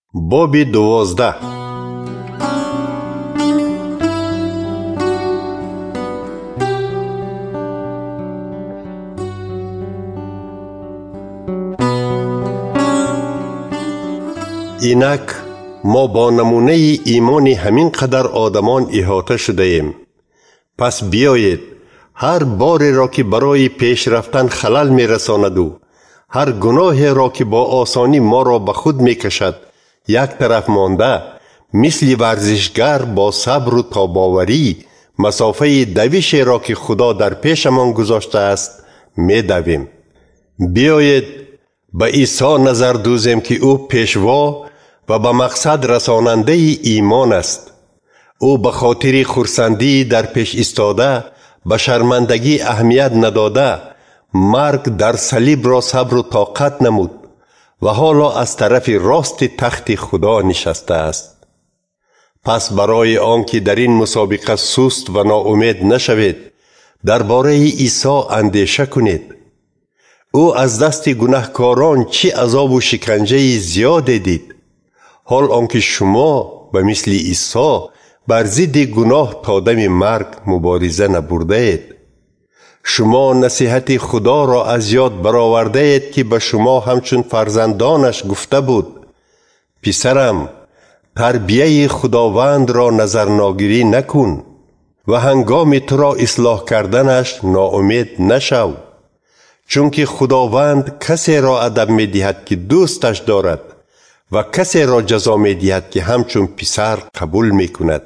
باب 12. اینک ما با نمونه ایمان همین قدر آدمان احاطه شده ایم. پس بیایید هر باری را که برای پیش رفتن خلل می رساند و هر گناه را که با آسانی ما را به خود می کشد یک طرف مانده، مثل ورزشگر با صبر و تاباوری مسافه دویش را که خدا در پیشمان گذاشته است می دویم. بیایید به عیسی نظر دوزیم که او پیشوا و به مقصد رساننده ایمان است. او به خاطر خرسندی در پیش ایستاده به شرمندگی اهمیت نداده مرگ در صلیب را صبر و طاقت نمود و حالا از طرف راست تخت خدا نشسته است. پس برای آنکه در این مسابقه سست و ناامید نشوید درباره عیسی اندیشه کنید. او از دست گناهکاران چه عذاب و شکنجه زیاد دید، حال آنکه شما به مثل عیسی بر ضد گناه تا دم مرگ مبارزه نبرده اید. شما نصیحت خدا را از یاد برآورده اید که به شما همچون فرزندانش گفته بود: پسرم، تربیه خداوند را نظرناگیری نکن و هنگام تو را اصلاح کردنش ناامید نشو، چون که خداوند کسی را ادب می دهد که دوستش دارد و کسی را جزا می دهد که همچون پسر قبول می کند.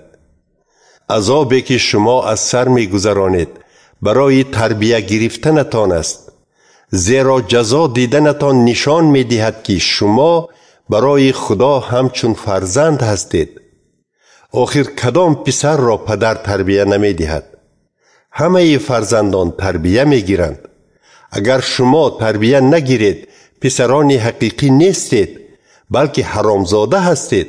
عذابی که شما از سر می گذرانید برای تربیه گرفتنتان است، زیرا جزا دیدنتان نشان می دهد که شما برای خدا همچون فرزند هستید. آخر کدام پسر را پدر تربیه نمی دهد؟ همه فرزندان تربیه می گیرند. اگر شما تربیه نگیرید پسران حقیقی نیستید، بلکه حرامزاده هستید.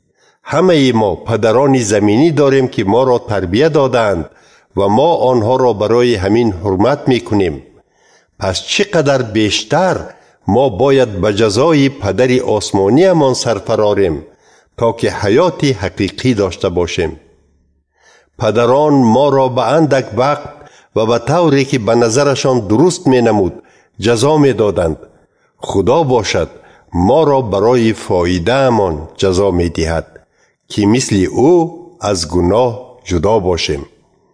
همه ما پدران زمینی داریم که ما را تربیه دادند و ما آنها را برای همین حرمت می کنیم. پس چقدر بیشتر ما باید به جزای پدر آسمانی امان سرفراریم تا که حیات حقیقی داشته باشیم. پدران ما را به اندک وقت و به طوری که به نظرشان درست می نمود جزا می دادند. خدا باشد ما را برای فایده امان جزا می دهد که مثل او از گناه جدا باشیم.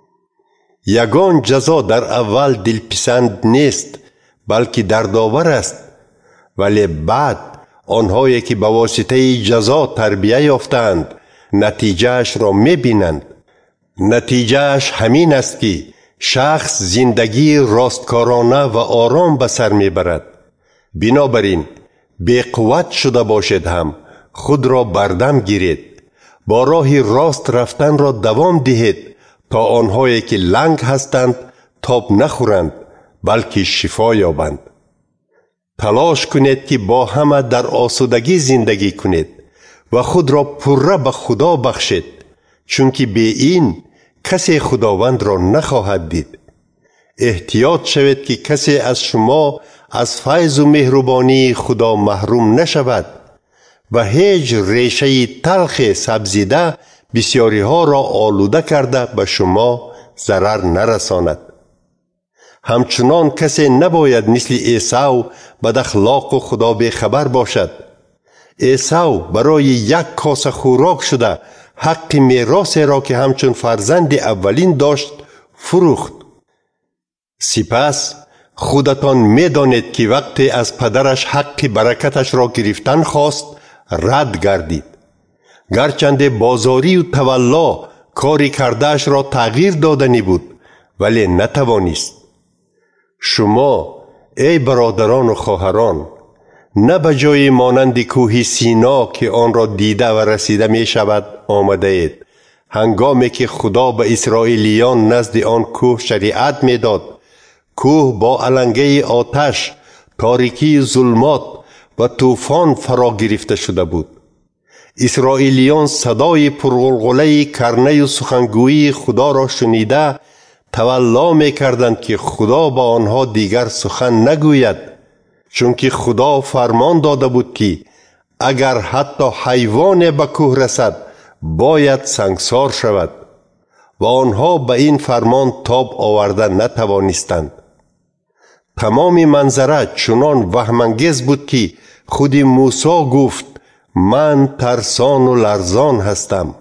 یگان جزا در اول دلپسند نیست، بلکه دردآور است، ولی بعد آنهایی که به واسطه جزا تربیه یافتند نتیجهش را می بینند. نتیجهش همین است که شخص زندگی راستکارانه و آرام به سر می برد. بنابراین بی‌قوت شده باشد هم خود را بردم گیرید، با راه راست رفتن را دوام دهید تا آنهایی که لنگ هستند تاب نخورند بلکه شفا یابند. تلاش کنید که با همه در آسودگی زندگی کنید و خود را پره به خدا بخشید، چون که به این کسی خداوند را نخواهد دید. احتیاط شوید که کسی از شما از فیض و مهربانی خدا محروم نشود و هیچ ریشه تلخ سبزیده بسیاری ها را آلوده کرده به شما ضرر نرساند. همچنان کسی نباید مثل عیسی بد اخلاق و خدا بی خبر باشد. عیسی برای یک کاسه خوراک شده حق میراث را که همچون فرزند اولین داشت فروخت. سپس خودتان می دانید که وقتی از پدرش حق برکتش را گرفتن خواست رد گردید. گرچند بازاری و تولا کاری کردهش را تغییر دادنی بود، ولی نتوانست. شما ای برادران و خواهران، نه به جای مانند کوه سینا که آن را دیده و رسیده می شود آمده اید، هنگامی که خدا به اسرائیلیان نزد آن کوه شریعت می داد. کوه با علنگه آتش، تاریکی، ظلمات و طوفان فرا گرفته شده بود. اسرائیلیان صدای پرغلغله کرنه و سخنگویی خدا را شنیده تولا می کردند که خدا با آنها دیگر سخن نگوید، چون که خدا فرمان داده بود که اگر حتی حیوان به کوه رسد باید سنگسار شود و آنها به این فرمان تاب آوردن نتوانستند. تمام منظره چنان وهمانگیز بود که خود موسی گفت من ترسان و لرزان هستم.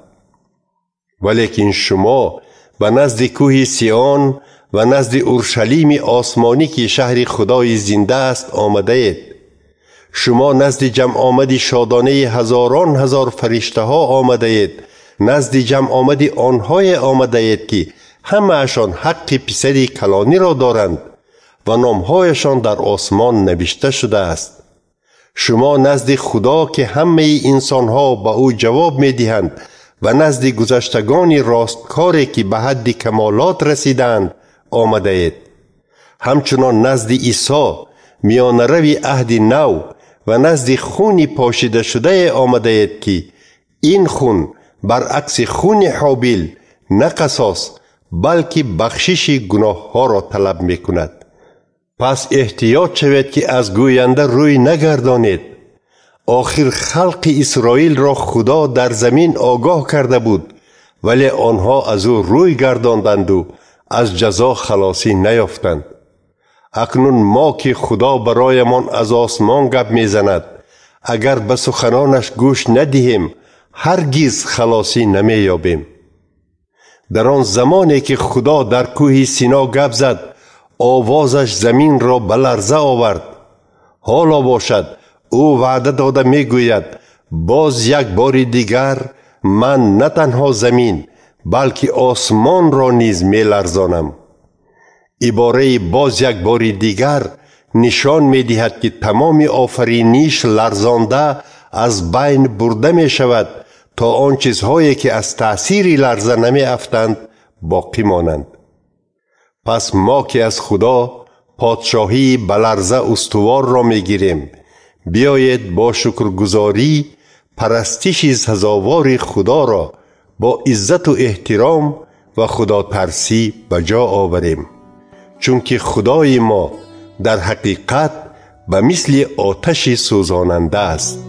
ولیکن شما به نزد کوه سیون و نزد اورشلیم آسمانی که شهر خدای زنده است آمده اید. شما نزد جمع آمد شادانه هزاران هزار فرشته ها آمده اید، نزد جمع آمد آنهای آمده اید که همه اشان حق پسر کلانی را دارند و نامهایشان در آسمان نوشته شده است. شما نزد خدا که همه انسانها به او جواب می دهند و نزد گذشتگان راستکاری که به حد کمالات رسیدند آمده اید. همچنان نزد عیسی میان روی عهد نو و نزد خون پاشیده شده آمده اید که این خون برعکس خون هابیل نه قصاص بلکه بخشش گناه ها را طلب می کند. پس احتیاط شوید که از گوینده روی نگردانید. آخر خلق اسرائیل را خدا در زمین آگاه کرده بود، ولی آنها از او روی گرداندند و از جزا خلاصی نیافتند. اکنون ما که خدا برایمان از آسمان گپ میزند، اگر به سخنانش گوش ندهیم هرگز خلاصی نمیابیم. در آن زمانی که خدا در کوه سینا گپ زد، آوازش زمین را به لرزه آورد. حالا باشد او وعده داده میگوید باز یک بار دیگر من نه تنها زمین بلکه آسمان را نیز میلرزانم. عباره باز یک بار دیگر نشان میدهد که تمام آفرینش لرزانده از بین برده می شود تا آن چیزهایی که از تأثیر لرزه نمی افتند باقی مانند. پس ما که از خدا پادشاهی به لرزه استوار را می گیریم، بیایید با شکرگزاری پرستش سزاوار خدا را با عزت و احترام و خدا ترسی به جا آوریم، چون که خدای ما در حقیقت به مثل آتش سوزاننده است.